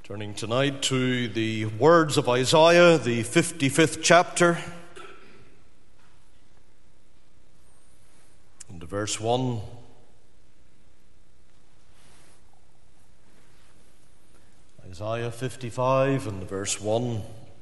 Turning tonight to the words of Isaiah, the 55th chapter, and to verse 1. Isaiah 55 and verse 1.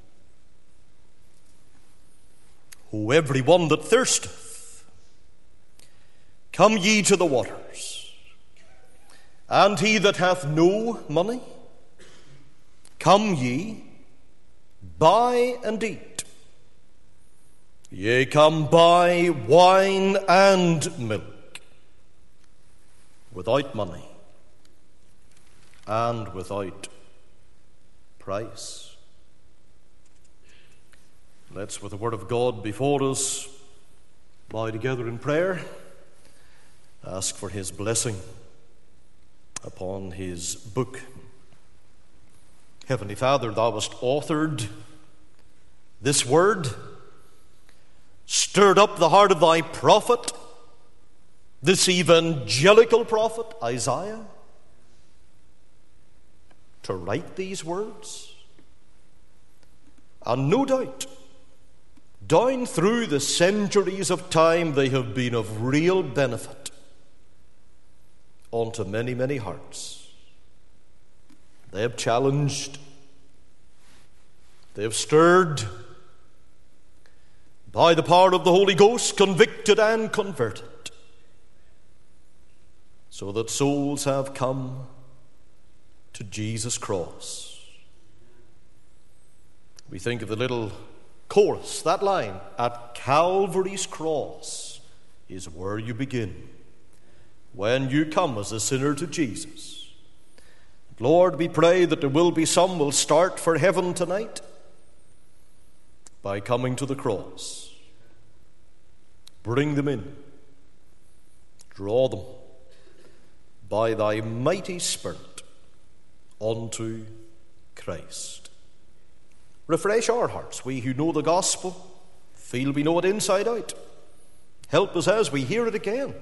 O every one that thirsteth, come ye to the waters, and he that hath no money, come ye, buy and eat. Yea, come buy wine and milk, without money and without price. Let's, with the word of God before us, bow together in prayer, ask for his blessing upon his book. Heavenly Father, thou hast authored this word, stirred up the heart of thy prophet, this evangelical prophet, Isaiah, to write these words. And no doubt, down through the centuries of time, they have been of real benefit unto many, many hearts. They have challenged, they have stirred, by the power of the Holy Ghost, convicted and converted, so that souls have come to Jesus' cross. We think of the little chorus, that line, at Calvary's cross is where you begin when you come as a sinner to Jesus. Lord, we pray that there will be some will start for heaven tonight by coming to the cross. Bring them in. Draw them by thy mighty Spirit unto Christ. Refresh our hearts, we who know the gospel, feel we know it inside out. Help us as we hear it again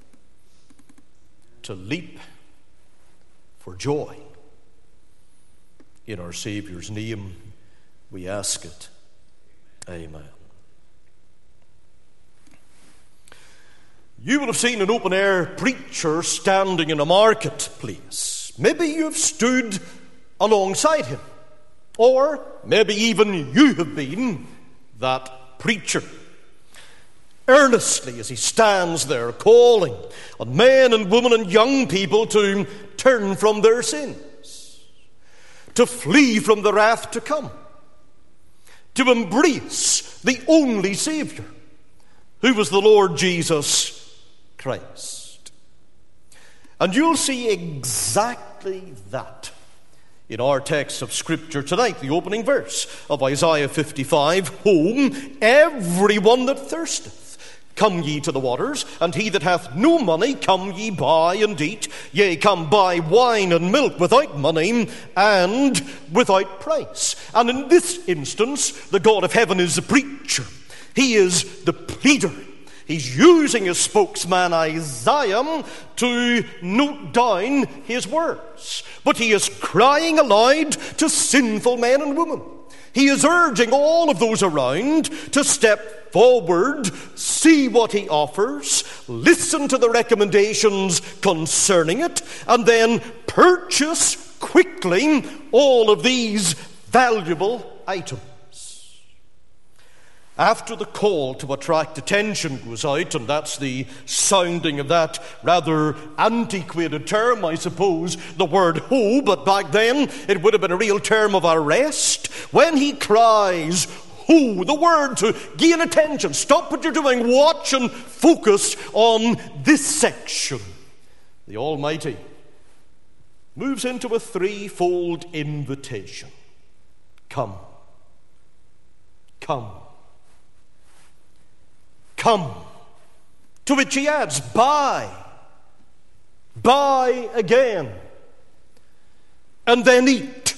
to leap for joy. In our Saviour's name we ask it. Amen. You will have seen an open-air preacher standing in a marketplace. Maybe you've stood alongside him, or maybe even you have been that preacher. Earnestly as he stands there calling on men and women and young people to turn from their sins, to flee from the wrath to come, to embrace the only Savior, who was the Lord Jesus Christ. And you'll see exactly that in our text of Scripture tonight, the opening verse of Isaiah 55, Home, everyone that thirsteth, come ye to the waters, and he that hath no money, come ye buy and eat. Yea, come buy wine and milk without money and without price. And in this instance, the God of heaven is the preacher. He is the pleader. He's using his spokesman Isaiah to note down his words. But he is crying aloud to sinful men and women. He is urging all of those around to step forward, see what he offers, listen to the recommendations concerning it, and then purchase quickly all of these valuable items. After the call to attract attention goes out, and that's the sounding of that rather antiquated term, I suppose, the word ho, but back then it would have been a real term of arrest. When he cries, ho, the word to gain attention, stop what you're doing, watch and focus on this section. The Almighty moves into a threefold invitation. Come. Come. Come. To which he adds, buy. Buy again. And then eat.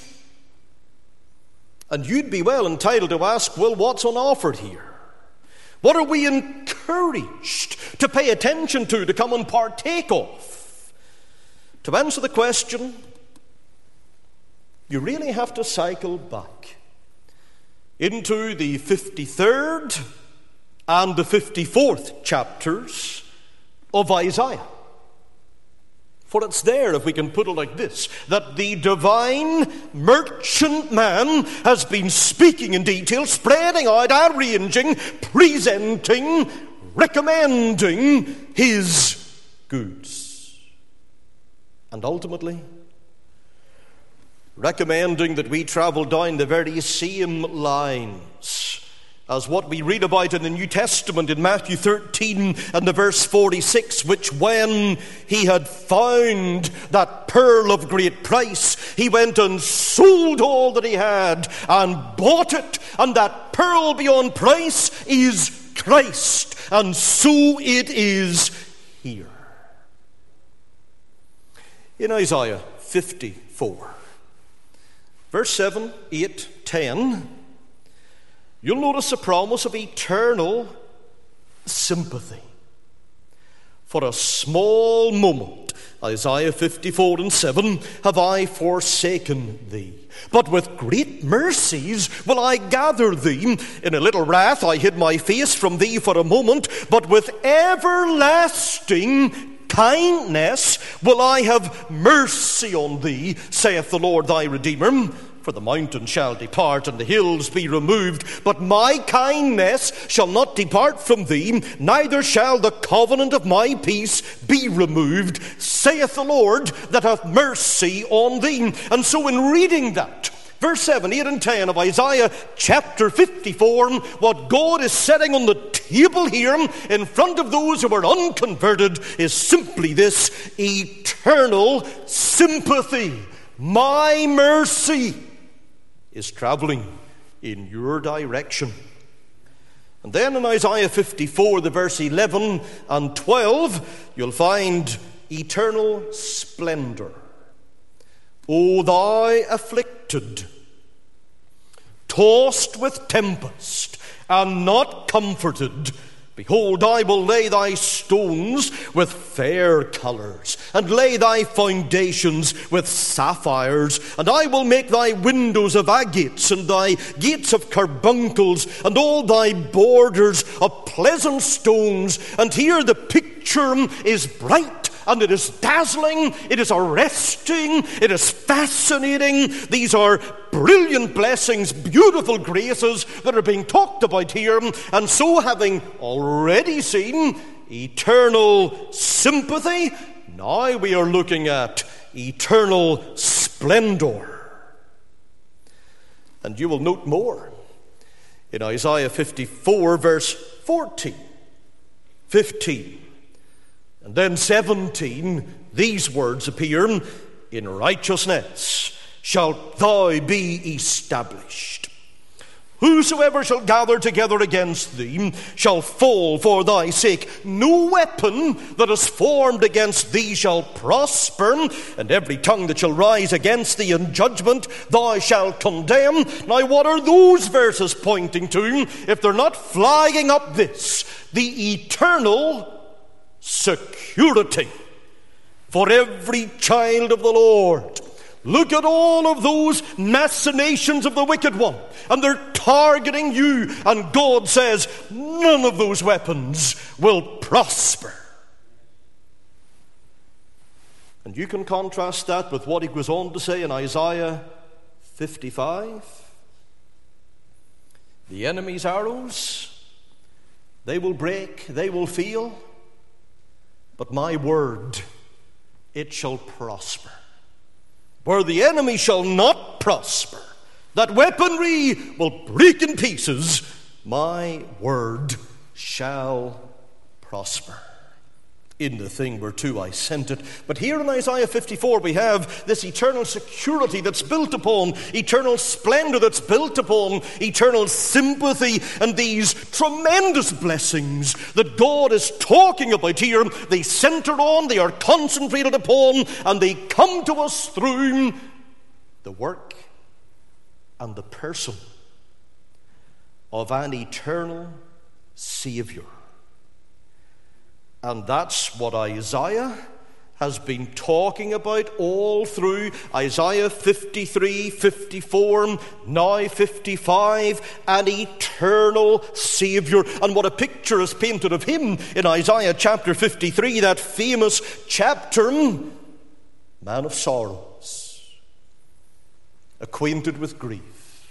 And you'd be well entitled to ask, well, what's on offer here? What are we encouraged to pay attention to come and partake of? To answer the question, you really have to cycle back into the 53rd and the 54th chapters of Isaiah. For it's there, if we can put it like this, that the divine merchant man has been speaking in detail, spreading out, arranging, presenting, recommending his goods. And ultimately, recommending that we travel down the very same lines as what we read about in the New Testament in Matthew 13 and the verse 46, which when he had found that pearl of great price, he went and sold all that he had and bought it, and that pearl beyond price is Christ, and so it is here. In Isaiah 54, verse 7, 8, 10, you'll notice a promise of eternal sympathy. For a small moment, Isaiah 54 and 7, have I forsaken thee. But with great mercies will I gather thee. In a little wrath I hid my face from thee for a moment, but with everlasting kindness will I have mercy on thee, saith the Lord thy Redeemer. For the mountains shall depart and the hills be removed, but my kindness shall not depart from thee, neither shall the covenant of my peace be removed, saith the Lord that hath mercy on thee. And so in reading that, verse 7, 8 and 10 of Isaiah chapter 54, what God is setting on the table here in front of those who are unconverted is simply this: eternal sympathy. My mercy is traveling in your direction. And then in Isaiah 54, the verse 11 and 12, you'll find eternal splendor. O thou afflicted, tossed with tempest, and not comforted, behold, I will lay thy stones with fair colours, and lay thy foundations with sapphires, and I will make thy windows of agates, and thy gates of carbuncles, and all thy borders of pleasant stones. And here the picture is bright, and it is dazzling, it is arresting, it is fascinating. These are brilliant blessings, beautiful graces that are being talked about here. And so, having already seen eternal sympathy, now we are looking at eternal splendor. And you will note more in Isaiah 54, verse 14, 15, and then 17, these words appear: in righteousness shalt thou be established. Whosoever shall gather together against thee shall fall for thy sake. No weapon that is formed against thee shall prosper, and every tongue that shall rise against thee in judgment thou shalt condemn. Now, what are those verses pointing to, if they're not flagging up this? The eternal security for every child of the Lord. Look at all of those machinations of the wicked one, and they're targeting you, and God says none of those weapons will prosper. And you can contrast that with what he goes on to say in Isaiah 55. The enemy's arrows, they will break, they will fail, but my word, it shall prosper. Where the enemy shall not prosper, that weaponry will break in pieces, my word shall prosper. In the thing whereto I sent it. But here in Isaiah 54 we have this eternal security that's built upon eternal splendor, that's built upon eternal sympathy, and these tremendous blessings that God is talking about here, they center on, they are concentrated upon, and they come to us through the work and the person of an eternal Savior. And that's what Isaiah has been talking about all through Isaiah 53, 54, now 55, an eternal Savior. And what a picture is painted of him in Isaiah chapter 53, that famous chapter. Man of sorrows, acquainted with grief.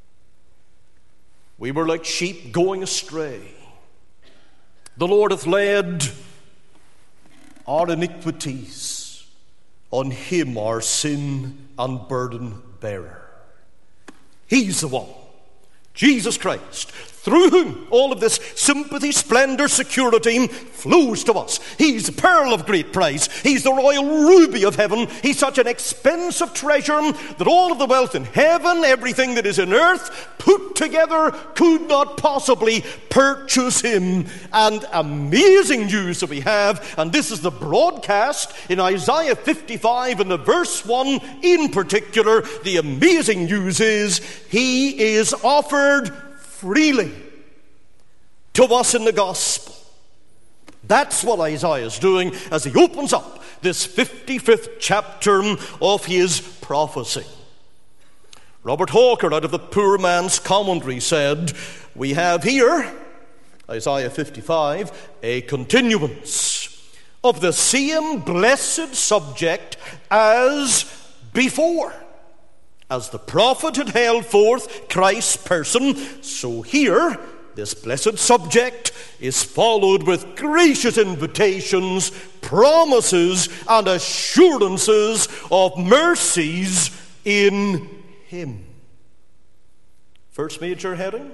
We were like sheep going astray. The Lord hath laid our iniquities on him, our sin and burden bearer. He's the one, Jesus Christ, through whom all of this sympathy, splendor, security flows to us. He's the pearl of great price. He's the royal ruby of heaven. He's such an expensive treasure that all of the wealth in heaven, everything that is in earth, put together could not possibly purchase him. And amazing news that we have, and this is the broadcast in Isaiah 55 and the verse 1 in particular. The amazing news is he is offered freely to us in the gospel. That's what Isaiah is doing as he opens up this 55th chapter of his prophecy. Robert Hawker, out of the Poor Man's Commentary, said, we have here, Isaiah 55, a continuance of the same blessed subject as before. As the prophet had held forth Christ's person, so here this blessed subject is followed with gracious invitations, promises, and assurances of mercies in him. First major heading: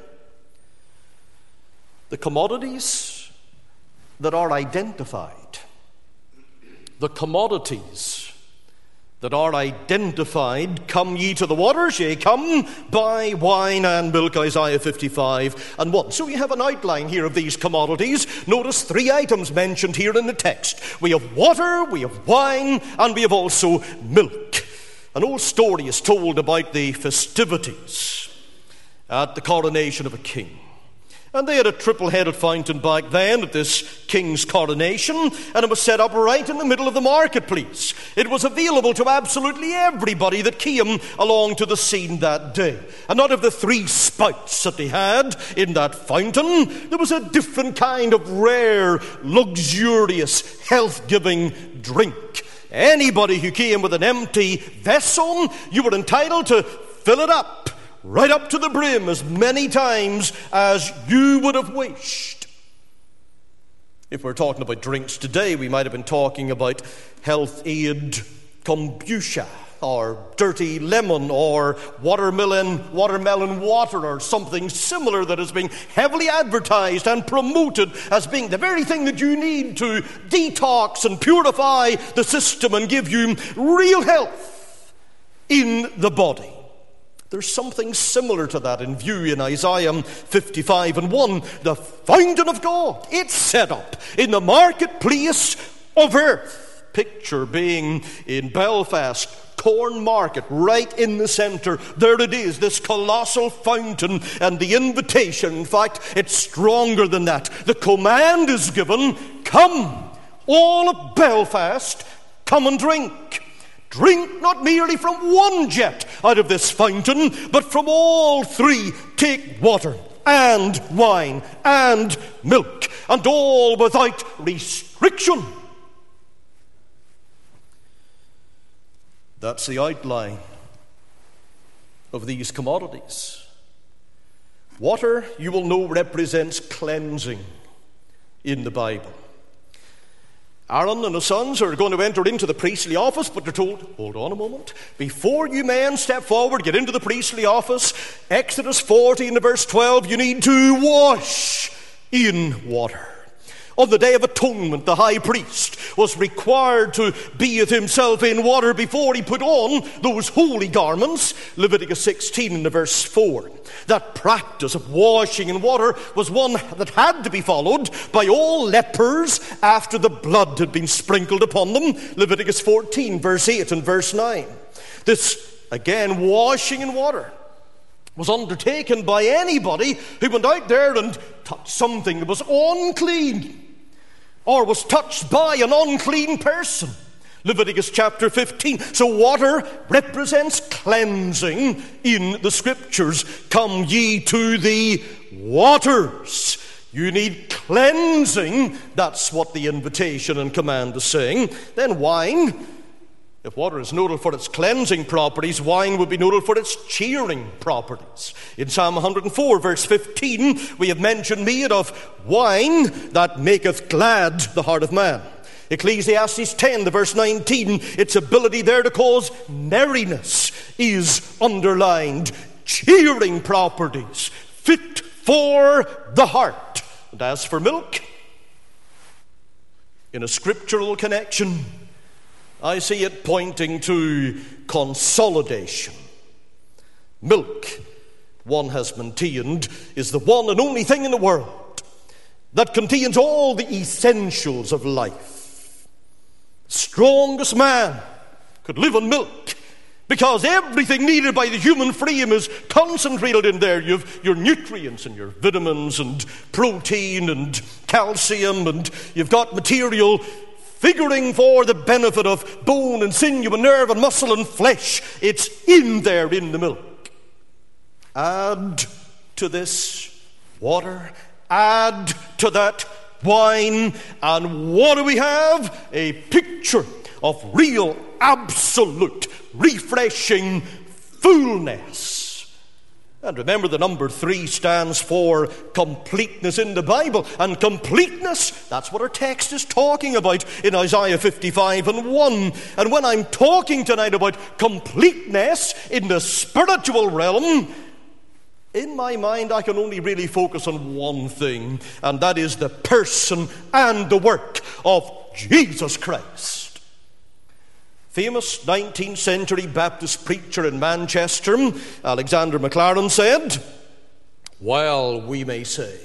the commodities that are identified. The commodities that are identified. Come ye to the waters, yea, come, buy wine and milk, Isaiah 55 and 1. So we have an outline here of these commodities. Notice 3 items mentioned here in the text. We have water, we have wine, and we have also milk. An old story is told about the festivities at the coronation of a king. And they had a triple-headed fountain back then at this king's coronation, and it was set up right in the middle of the marketplace. It was available to absolutely everybody that came along to the scene that day. And out of the 3 spouts that they had in that fountain, there was a different kind of rare, luxurious, health-giving drink. Anybody who came with an empty vessel, you were entitled to fill it up, right up to the brim, as many times as you would have wished. If we're talking about drinks today, we might have been talking about health aid kombucha, or dirty lemon, or watermelon water, or something similar that is being heavily advertised and promoted as being the very thing that you need to detox and purify the system and give you real health in the body. There's something similar to that in view in Isaiah 55 and 1. The fountain of God, it's set up in the marketplace of earth. Picture being in Belfast, Corn Market, right in the centre. There it is, this colossal fountain, and the invitation, in fact, it's stronger than that. The command is given, come, all of Belfast, come and drink. Drink not merely from one jet out of this fountain, but from all 3. Take water and wine and milk, and all without restriction. That's the outline of these commodities. Water, you will know, represents cleansing in the Bible. Aaron and his sons are going to enter into the priestly office, but they're told, hold on a moment. Before you men step forward, get into the priestly office, Exodus 40 and verse 12, you need to wash in water. On the Day of Atonement, the high priest was required to bathe himself in water before he put on those holy garments. Leviticus 16 and verse 4. That practice of washing in water was one that had to be followed by all lepers after the blood had been sprinkled upon them. Leviticus 14 verse 8 and verse 9. This, again, washing in water was undertaken by anybody who went out there and touched something that was unclean, or was touched by an unclean person. Leviticus chapter 15. So water represents cleansing in the Scriptures. Come ye to the waters. You need cleansing. That's what the invitation and command is saying. Then wine. If water is noted for its cleansing properties, wine would be noted for its cheering properties. In Psalm 104, verse 15, we have mentioned made of wine that maketh glad the heart of man. Ecclesiastes 10, the verse 19, its ability there to cause merriness is underlined. Cheering properties, fit for the heart. And as for milk, in a scriptural connection, I see it pointing to consolidation. Milk, one has maintained, is the one and only thing in the world that contains all the essentials of life. Strongest man could live on milk because everything needed by the human frame is concentrated in there. You've your nutrients and your vitamins and protein and calcium, and you've got material figuring for the benefit of bone and sinew and nerve and muscle and flesh. It's in there in the milk. Add to this water, add to that wine, and what do we have? A picture of real, absolute, refreshing fullness. And remember, the number 3 stands for completeness in the Bible. And completeness, that's what our text is talking about in Isaiah 55 and 1. And when I'm talking tonight about completeness in the spiritual realm, in my mind, I can only really focus on one thing, and that is the person and the work of Jesus Christ. Famous 19th century Baptist preacher in Manchester, Alexander Maclaren, said, "While we may say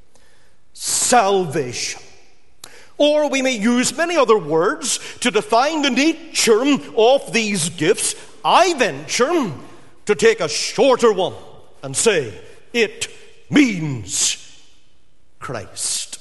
salvation, or we may use many other words to define the nature of these gifts, I venture to take a shorter one and say it means Christ."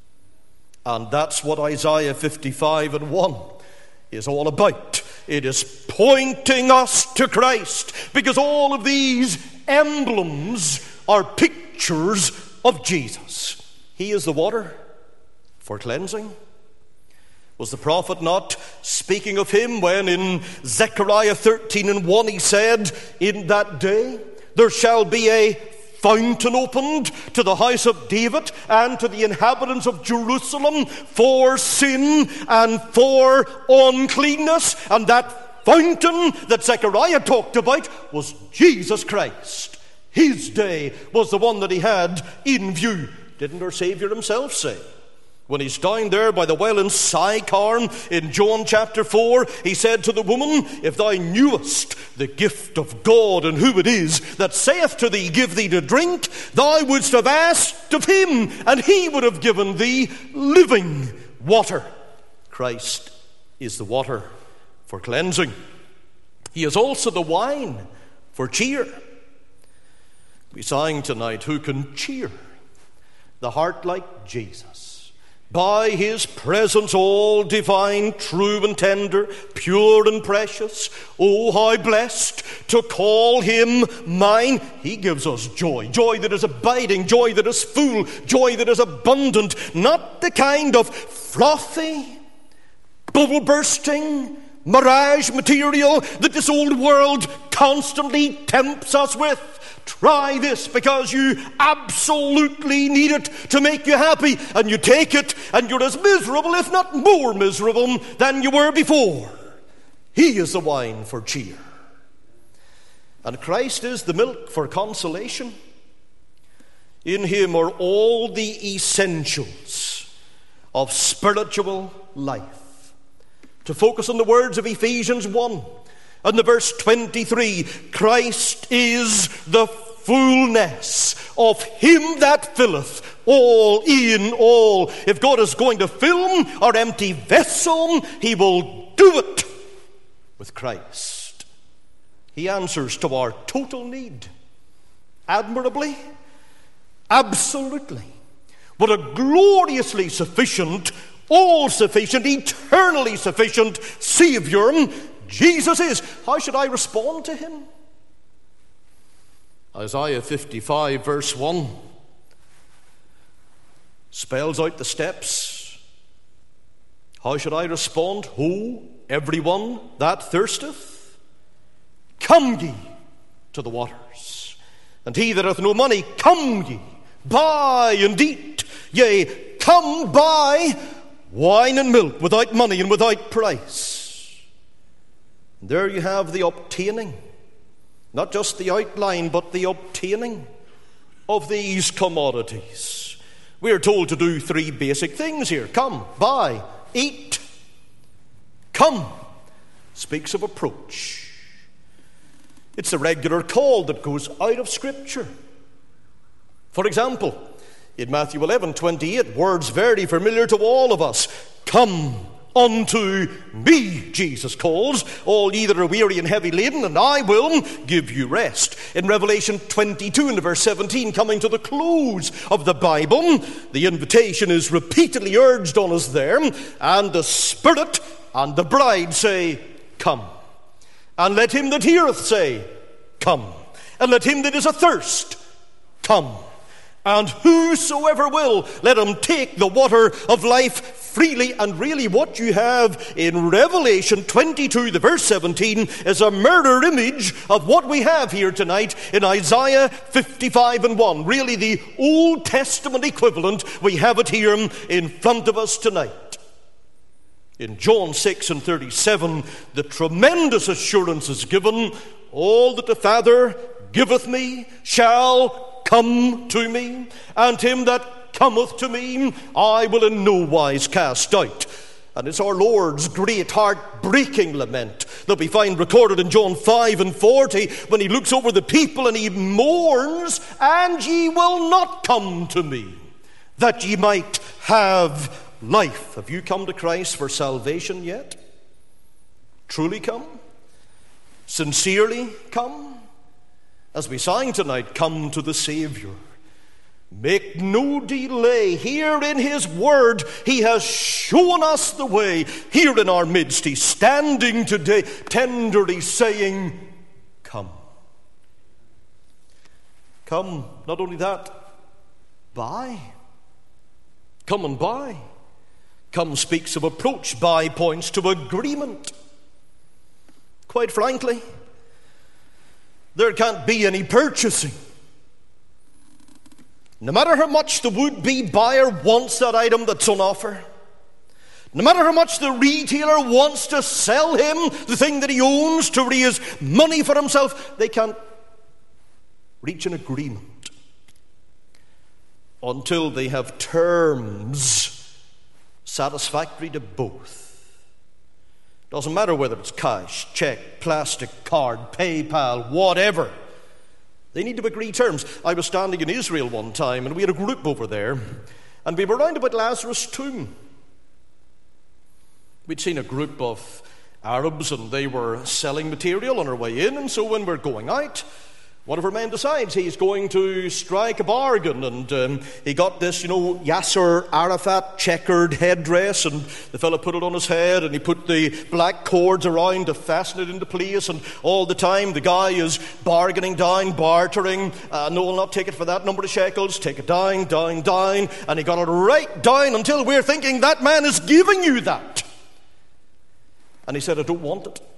And that's what Isaiah 55 and 1 is all about. It is pointing us to Christ, because all of these emblems are pictures of Jesus. He is the water for cleansing. Was the prophet not speaking of him when in Zechariah 13 and 1 he said, "In that day there shall be a fountain opened to the house of David and to the inhabitants of Jerusalem for sin and for uncleanness." And that fountain that Zechariah talked about was Jesus Christ. His day was the one that he had in view. Didn't our Savior himself say, when he's down there by the well in Sychar in John chapter 4, he said to the woman, "If thou knewest the gift of God and who it is that saith to thee, give thee to drink, thou wouldst have asked of him, and he would have given thee living water." Christ is the water for cleansing. He is also the wine for cheer. We sang tonight, who can cheer the heart like Jesus? By his presence all divine, true and tender, pure and precious. Oh, how blessed to call him mine. He gives us joy, joy that is abiding, joy that is full, joy that is abundant. Not the kind of frothy, bubble-bursting, mirage material that this old world constantly tempts us with. Try this because you absolutely need it to make you happy, and you take it and you're as miserable, if not more miserable, than you were before. He is the wine for cheer, and Christ is the milk for consolation. In him are all the essentials of spiritual life. To focus on the words of Ephesians 1 and the verse 23, Christ is the fullness of him that filleth all in all. If God is going to fill our empty vessel, he will do it with Christ. He answers to our total need admirably, absolutely. What a gloriously sufficient all-sufficient, eternally sufficient Savior Jesus is. How should I respond to him? Isaiah 55 verse 1 spells out the steps. How should I respond? Ho, everyone that thirsteth, come ye to the waters. And he that hath no money, come ye, buy and eat. Yea, come buy wine and milk without money and without price. And there you have the obtaining, not just the outline, but the obtaining of these commodities. We are told to do three basic things here. Come, buy, eat. Come speaks of approach. It's a regular call that goes out of Scripture. For example, in Matthew 11:28, words very familiar to all of us. Come unto me, Jesus calls, all ye that are weary and heavy laden, and I will give you rest. In Revelation 22 and verse 17, coming to the close of the Bible, the invitation is repeatedly urged on us there, and the Spirit and the bride say, come. And let him that heareth say, come. And let him that is athirst, come. And whosoever will, let him take the water of life freely. And really what you have in Revelation 22, the verse 17, is a mirror image of what we have here tonight in Isaiah 55 and 1. Really the Old Testament equivalent. We have it here in front of us tonight. In John 6 and 37, the tremendous assurance is given, all that the Father giveth me shall come to me, and him that cometh to me I will in no wise cast out. And it's our Lord's great heart-breaking lament that we find recorded in John 5 and 40 when he looks over the people and he mourns, and ye will not come to me, that ye might have life. Have you come to Christ for salvation yet? Truly come? Sincerely come? As we sang tonight, come to the Savior. Make no delay. Here in his word, he has shown us the way. Here in our midst, he's standing today, tenderly saying, come. Come, not only that, buy. Come and buy. Come speaks of approach. Buy points to agreement. Quite frankly, there can't be any purchasing. No matter how much the would-be buyer wants that item that's on offer, no matter how much the retailer wants to sell him the thing that he owns to raise money for himself, they can't reach an agreement until they have terms satisfactory to both. Doesn't matter whether it's cash, check, plastic, card, PayPal, whatever. They need to agree terms. I was standing in Israel one time and we had a group over there and we were round about Lazarus' tomb. We'd seen a group of Arabs and they were selling material on our way in, and so when we're going out, one of our men decides he's going to strike a bargain, and he got this, Yasser Arafat checkered headdress, and the fellow put it on his head, and he put the black cords around to fasten it into place, and all the time the guy is bargaining down, bartering, no, I'll not take it for that number of shekels, take it down, and he got it right down until we're thinking that man is giving you that. And he said, I don't want it.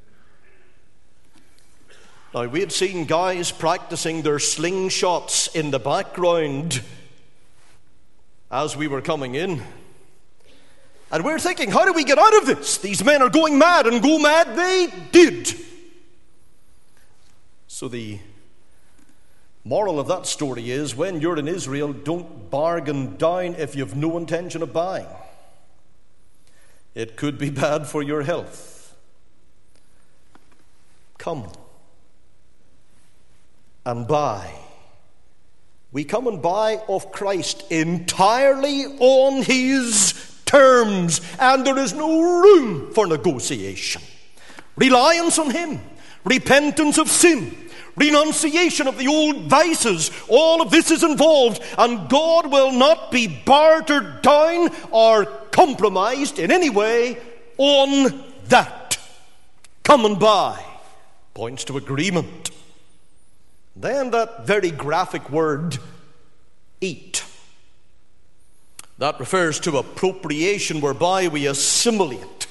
Now, we had seen guys practicing their slingshots in the background as we were coming in. And we're thinking, how do we get out of this? These men are going mad, and go mad they did. So the moral of that story is, when you're in Israel, don't bargain down if you have no intention of buying. It could be bad for your health. Come and buy. We come and buy of Christ entirely on his terms, and there is no room for negotiation. Reliance on him, repentance of sin, renunciation of the old vices. All of this is involved, and God will not be bartered down or compromised in any way on that. Come and buy points to agreement. Then that very graphic word, eat. That refers to appropriation, whereby we assimilate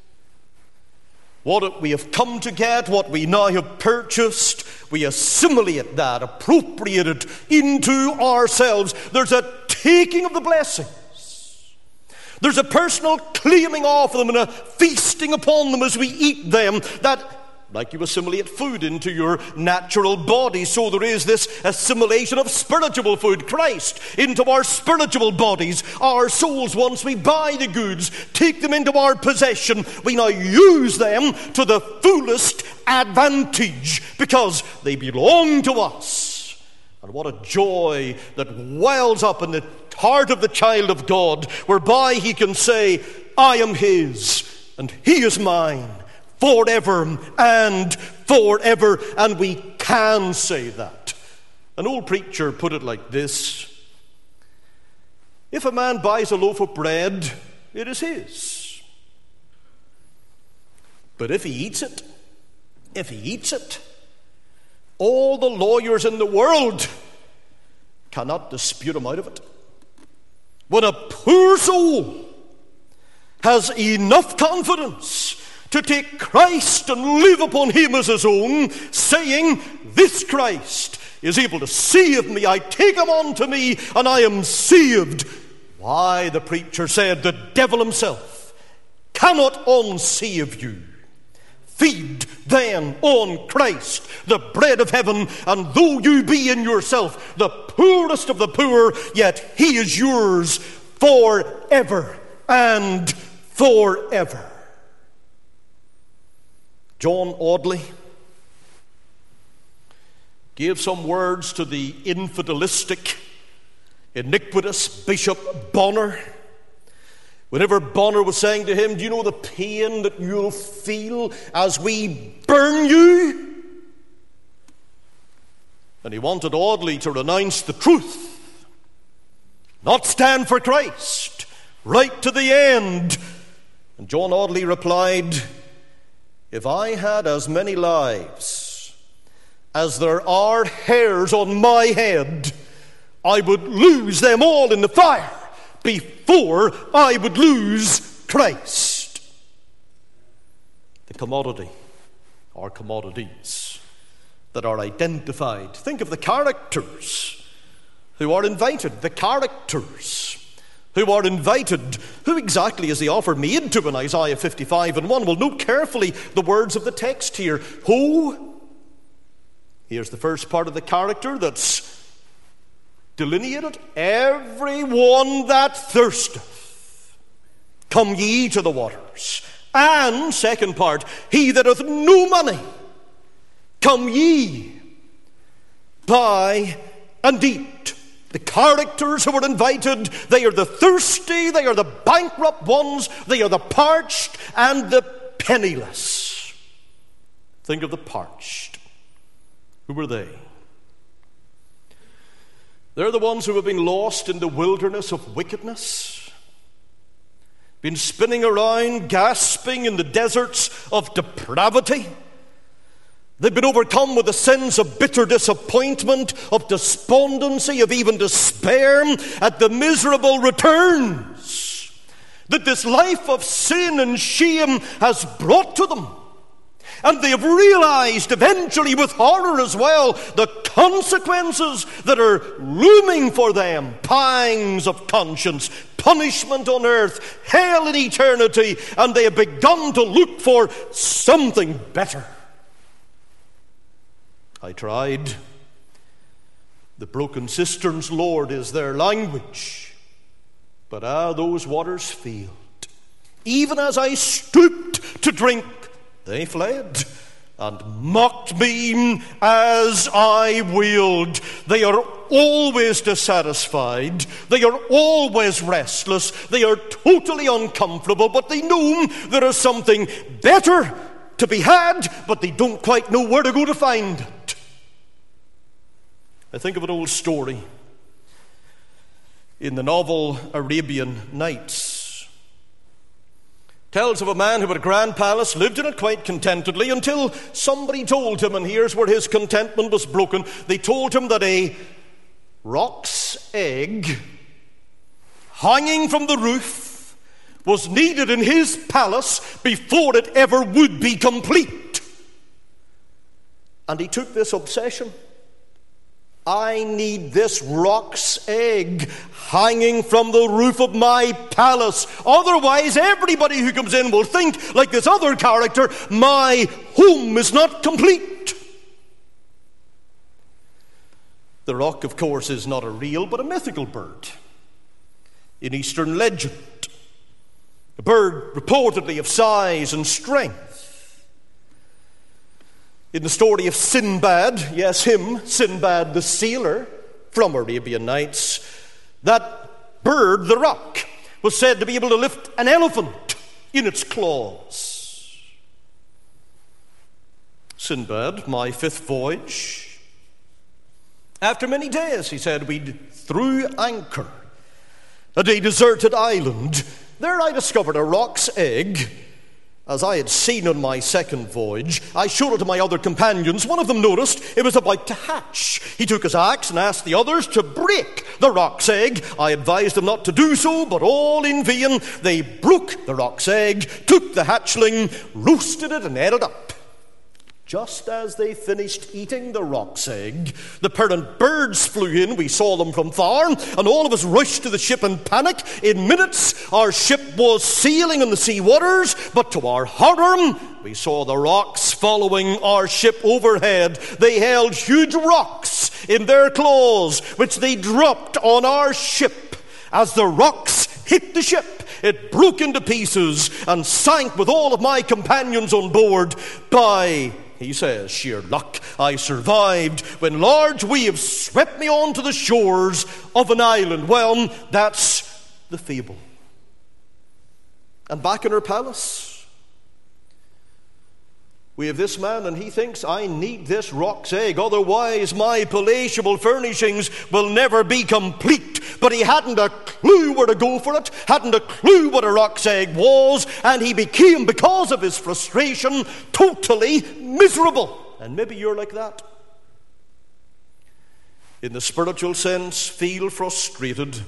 what we have come to get, what we now have purchased. We assimilate that, appropriate it into ourselves. There's a taking of the blessings. There's a personal claiming of them and a feasting upon them as we eat them. That, like you assimilate food into your natural body, so there is this assimilation of spiritual food, Christ, into our spiritual bodies, our souls. Once we buy the goods, take them into our possession, we now use them to the fullest advantage because they belong to us. And what a joy that wells up in the heart of the child of God, whereby he can say, I am his and he is mine forever and forever. And we can say that. An old preacher put it like this: if a man buys a loaf of bread, it is his. But if he eats it, all the lawyers in the world cannot dispute him out of it. When a poor soul has enough confidence to take Christ and live upon him as his own, saying, this Christ is able to save me, I take him unto me, and I am saved. Why, the preacher said, the devil himself cannot unsave you. Feed then on Christ, the bread of heaven, and though you be in yourself the poorest of the poor, yet he is yours forever and forever. John Audley gave some words to the infidelistic, iniquitous Bishop Bonner. Whenever Bonner was saying to him, do you know the pain that you'll feel as we burn you? And he wanted Audley to renounce the truth, not stand for Christ, right to the end. And John Audley replied, if I had as many lives as there are hairs on my head, I would lose them all in the fire before I would lose Christ. The commodity, or commodities, that are identified. Think of the characters who are invited. The characters who are invited. Who exactly is the offer made to in Isaiah 55:1? Well, note carefully the words of the text here. Who? Here's the first part of the character that's delineated. Everyone that thirsteth, come ye to the waters. And, second part, he that hath no money, come ye, buy and eat. The characters who are invited, they are the thirsty, they are the bankrupt ones, they are the parched and the penniless. Think of the parched. Who were they? They're the ones who have been lost in the wilderness of wickedness, been spinning around, gasping in the deserts of depravity. They've been overcome with the sins of bitter disappointment, of despondency, of even despair at the miserable returns that this life of sin and shame has brought to them. And they have realized eventually, with horror as well, the consequences that are looming for them. Pangs of conscience, punishment on earth, hell in eternity, and they have begun to look for something better. I tried. The broken cisterns, Lord, is their language. But those waters failed. Even as I stooped to drink, they fled and mocked me as I willed. They are always dissatisfied. They are always restless. They are totally uncomfortable, but they know there is something better to be had, but they don't quite know where to go to find it. I think of an old story in the novel Arabian Nights. It tells of a man who had a grand palace, lived in it quite contentedly, until somebody told him, and here's where his contentment was broken, they told him that a roc's egg hanging from the roof was needed in his palace before it ever would be complete. And he took this obsession. I need this roc's egg hanging from the roof of my palace. Otherwise, everybody who comes in will think, like this other character, my home is not complete. The roc, of course, is not a real but a mythical bird in Eastern legend. A bird reportedly of size and strength. In the story of Sinbad, yes, him, Sinbad the sailor from Arabian Nights, that bird, the roc, was said to be able to lift an elephant in its claws. Sinbad, my fifth voyage. After many days, he said, we threw anchor at a deserted island. There I discovered a roc's egg, as I had seen on my second voyage. I showed it to my other companions. One of them noticed it was about to hatch. He took his axe and asked the others to break the roc's egg. I advised them not to do so, but all in vain. They broke the roc's egg, took the hatchling, roasted it, and ate it up. Just as they finished eating the roc's egg, the parent birds flew in. We saw them from far, and all of us rushed to the ship in panic. In minutes, our ship was sailing on the sea waters, but to our horror, we saw the rocks following our ship overhead. They held huge rocks in their claws, which they dropped on our ship. As the rocks hit the ship, it broke into pieces and sank with all of my companions on board. By, he says, sheer luck, I survived when large waves swept me onto the shores of an island. Well, that's the fable. And back in her palace, we have this man, and he thinks, I need this roc's egg, otherwise my palatial furnishings will never be complete. But he hadn't a clue where to go for it, hadn't a clue what a roc's egg was, and he became, because of his frustration, totally miserable. And maybe you're like that. In the spiritual sense, feel frustrated.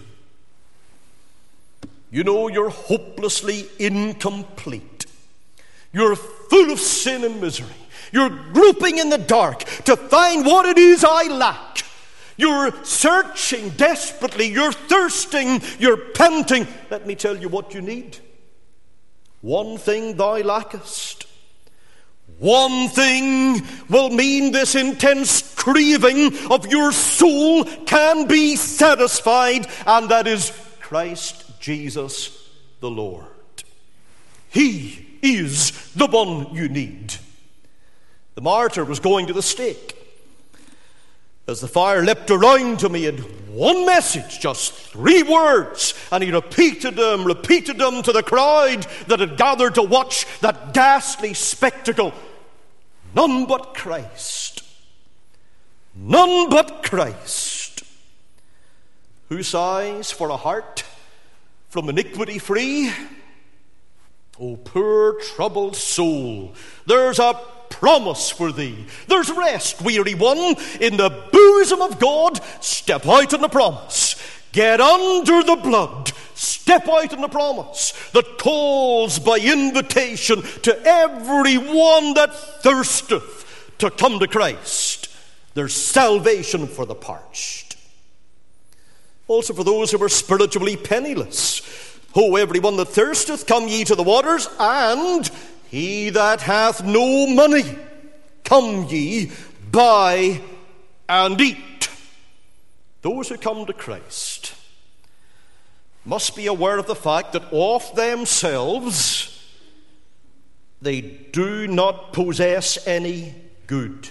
You know you're hopelessly incomplete. You're full of sin and misery. You're groping in the dark to find what it is I lack. You're searching desperately. You're thirsting. You're panting. Let me tell you what you need. One thing thou lackest. One thing will mean this intense craving of your soul can be satisfied, and that is Christ Jesus the Lord. He is the one you need. The martyr was going to the stake. As the fire leapt around him, he had one message, just 3 words, and he repeated them to the crowd that had gathered to watch that ghastly spectacle. None but Christ. None but Christ. Who sighs for a heart from iniquity free? O poor troubled soul, there's a promise for thee. There's rest, weary one, in the bosom of God. Step out in the promise. Get under the blood. Step out in the promise that calls by invitation to every one that thirsteth to come to Christ. There's salvation for the parched. Also for those who are spiritually penniless. Ho, everyone that thirsteth, come ye to the waters, and he that hath no money, come ye, buy and eat. Those who come to Christ must be aware of the fact that of themselves they do not possess any good.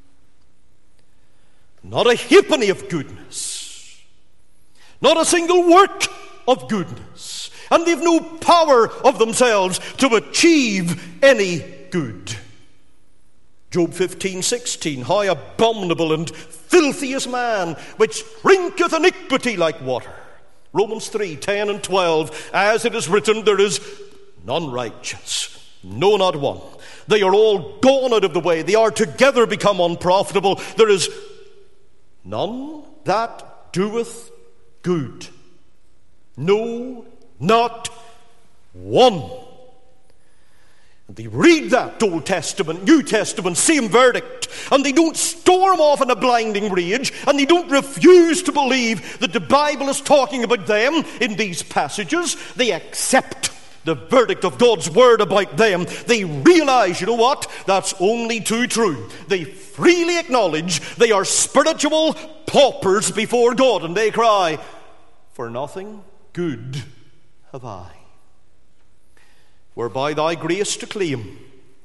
Not a halfpenny of goodness. Not a single work of goodness. And they've no power of themselves to achieve any good. Job 15:16, how abominable and filthy is man, which drinketh iniquity like water. Romans 3:10 and 12, as it is written, there is none righteous, no, not one. They are all gone out of the way. They are together become unprofitable. There is none that doeth good. No, not one. And they read that Old Testament, New Testament, same verdict, and they don't storm off in a blinding rage, and they don't refuse to believe that the Bible is talking about them in these passages. They accept the verdict of God's word about them. They realize, you know what? That's only too true. They freely acknowledge they are spiritual paupers before God, and they cry, for nothing good have I, whereby thy grace to claim.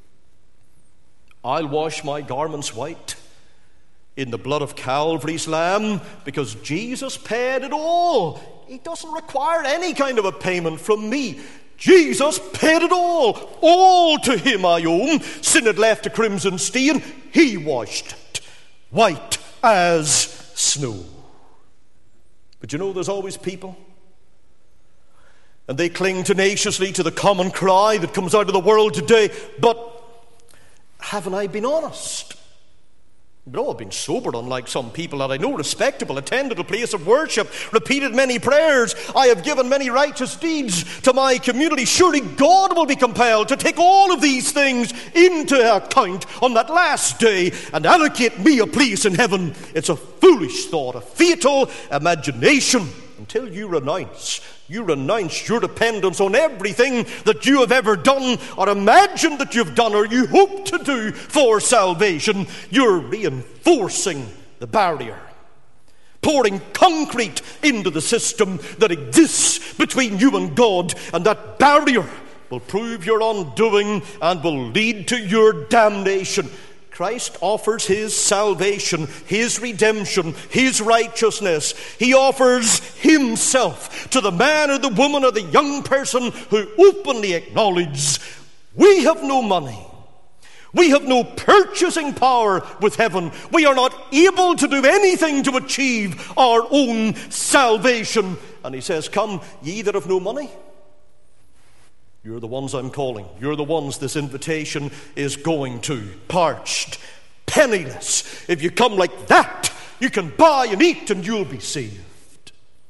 I'll wash my garments white in the blood of Calvary's Lamb, because Jesus paid it all. He doesn't require any kind of a payment from me. Jesus paid it all to him I owe. Sin had left a crimson stain, he washed it white as snow. But you know, there's always people, and they cling tenaciously to the common cry that comes out of the world today, but haven't I been honest? No, I've been sobered, unlike some people that I know, respectable, attended a place of worship, repeated many prayers. I have given many righteous deeds to my community. Surely God will be compelled to take all of these things into account on that last day and allocate me a place in heaven. It's a foolish thought, a fatal imagination, until you renounce your dependence on everything that you have ever done or imagined that you've done or you hope to do for salvation. You're reinforcing the barrier, pouring concrete into the system that exists between you and God, and that barrier will prove your undoing and will lead to your damnation. Christ offers his salvation, his redemption, his righteousness. He offers himself to the man or the woman or the young person who openly acknowledges, we have no money. We have no purchasing power with heaven. We are not able to do anything to achieve our own salvation. And he says, come, ye that have no money. You're the ones I'm calling. You're the ones this invitation is going to. Parched, penniless. If you come like that, you can buy and eat and you'll be saved.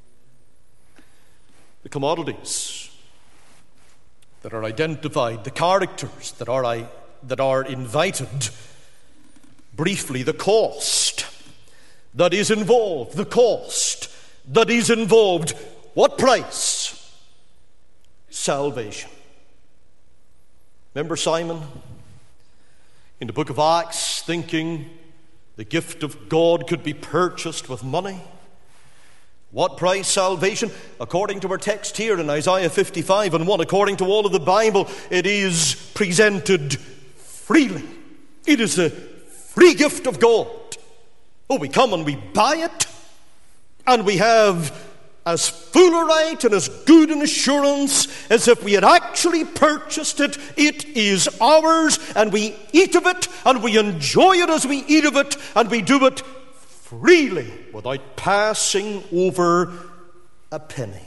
The commodities that are identified, the characters that are invited. Briefly, the cost that is involved. The cost that is involved. What price? Salvation. Remember Simon in the book of Acts thinking the gift of God could be purchased with money? What price? Salvation. According to our text here in Isaiah 55 and 1, according to all of the Bible, it is presented freely. It is a free gift of God. Oh, we come and we buy it, and we have as full a right and as good an assurance as if we had actually purchased it. It is ours, and we eat of it, and we enjoy it as we eat of it, and we do it freely without passing over a penny.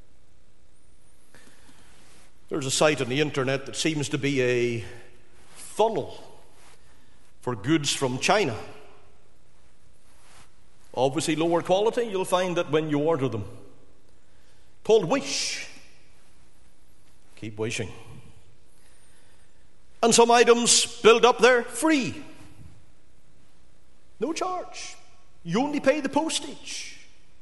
There's a site on the internet that seems to be a funnel for goods from China. Obviously lower quality, you'll find that when you order them. Called Wish. Keep wishing. And some items build up there free. No charge. You only pay the postage.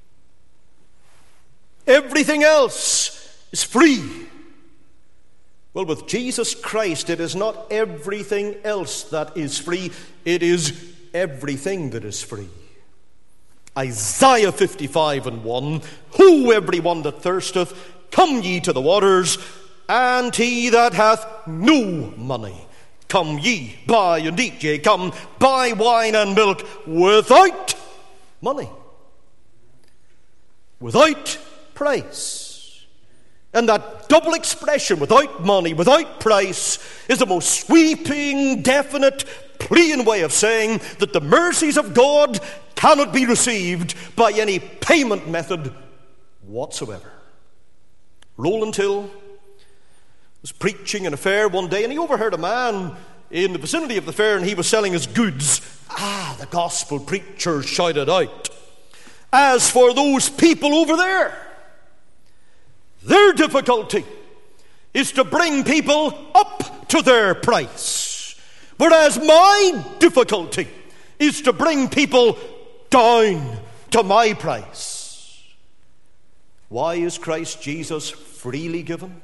Everything else is free. Well, with Jesus Christ, it is not everything else that is free. It is everything that is free. Isaiah 55 and 1, Ho, everyone that thirsteth, come ye to the waters, and he that hath no money, come ye, buy and eat. Yea, come, buy wine and milk without money, without price. And that double expression, without money, without price, is the most sweeping, definite, plain way of saying that the mercies of God cannot be received by any payment method whatsoever. Rowland Hill was preaching in a fair one day, and he overheard a man in the vicinity of the fair, and he was selling his goods. The gospel preacher shouted out, "As for those people over there, their difficulty is to bring people up to their price, whereas my difficulty is to bring people down to my price." Why is Christ Jesus freely given?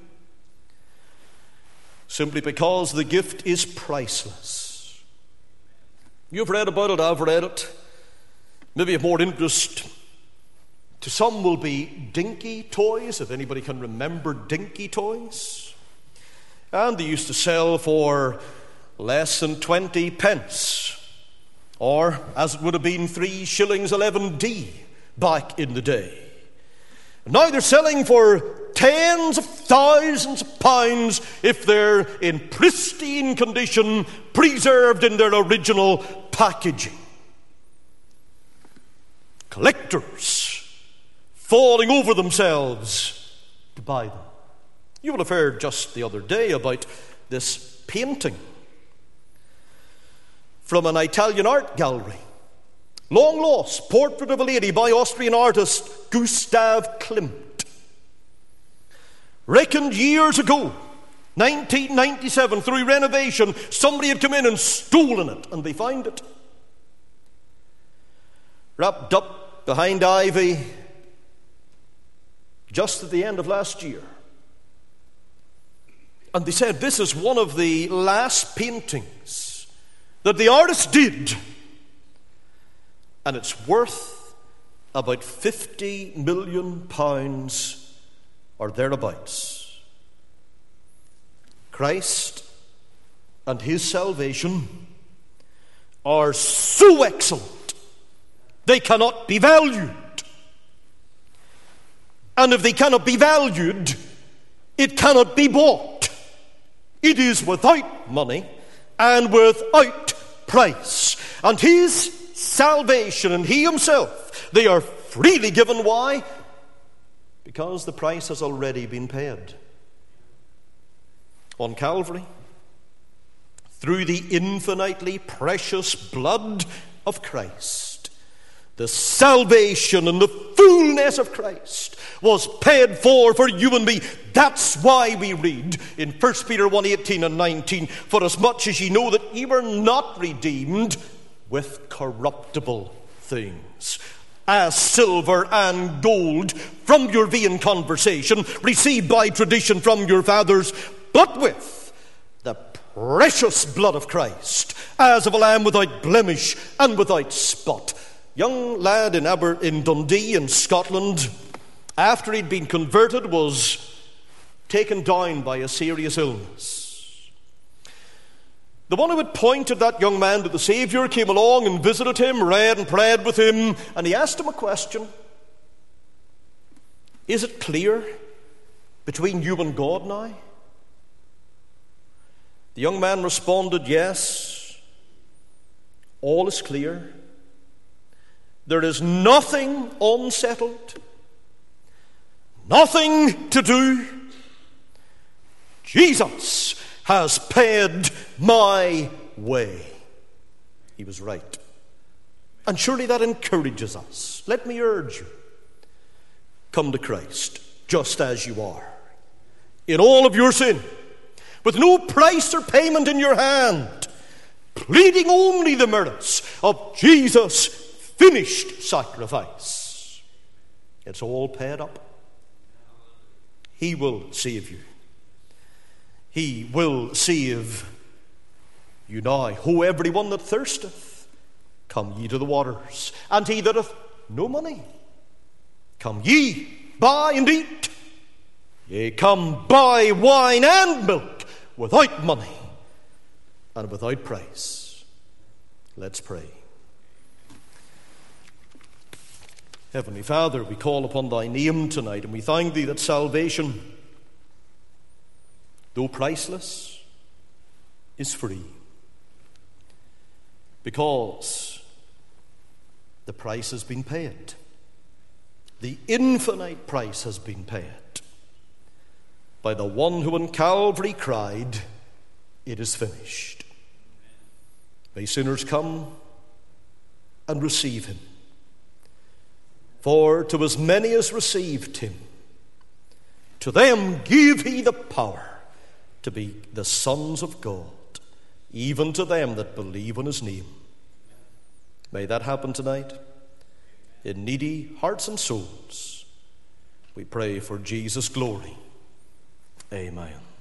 Simply because the gift is priceless. You've read about it, I've read it. Maybe of more interest to some will be dinky toys, if anybody can remember dinky toys. And they used to sell for less than 20 pence, or as it would have been 3 shillings 11d back in the day. Now they're selling for tens of thousands of pounds if they're in pristine condition, preserved in their original packaging. Collectors falling over themselves to buy them. You will have heard just the other day about this painting from an Italian art gallery. Long lost portrait of a lady by Austrian artist Gustav Klimt. Reckoned years ago, 1997, through renovation, somebody had come in and stolen it, and they found it wrapped up behind ivy just at the end of last year. And they said this is one of the last paintings that the artist did, and it's worth about £50 million or thereabouts. Christ and his salvation are so excellent, they cannot be valued. And if they cannot be valued, it cannot be bought. It is without money and without price. And his salvation and he himself, they are freely given. Why? Because the price has already been paid. On Calvary, through the infinitely precious blood of Christ, the salvation and the fullness of Christ was paid for you and me. That's why we read in 1 Peter 1:18 and 19, "For as much as ye know that ye were not redeemed with corruptible things, as silver and gold from your vain conversation, received by tradition from your fathers, but with the precious blood of Christ, as of a lamb without blemish and without spot." Young lad in Dundee in Scotland, after he'd been converted, was taken down by a serious illness. The one who had pointed that young man to the Saviour came along and visited him, read and prayed with him, and he asked him a question. "Is it clear between you and God now?" The young man responded, "Yes, all is clear. There is nothing unsettled, nothing to do. Jesus has paid my way." He was right. And surely that encourages us. Let me urge you, come to Christ just as you are, in all of your sin, with no price or payment in your hand, pleading only the merits of Jesus' finished sacrifice. It's all paid up. He will save you. He will save you now. "Ho, everyone that thirsteth, come ye to the waters. And he that hath no money, come ye, buy and eat. Yea, come buy wine and milk without money and without price." Let's pray. Heavenly Father, we call upon thy name tonight, and we thank thee that salvation though priceless, is free. Because the price has been paid. The infinite price has been paid by the one who on Calvary cried, "It is finished." May sinners come and receive him. For to as many as received him, to them gave he the power to be the sons of God, even to them that believe on his name. May that happen tonight in needy hearts and souls. We pray for Jesus' glory. Amen.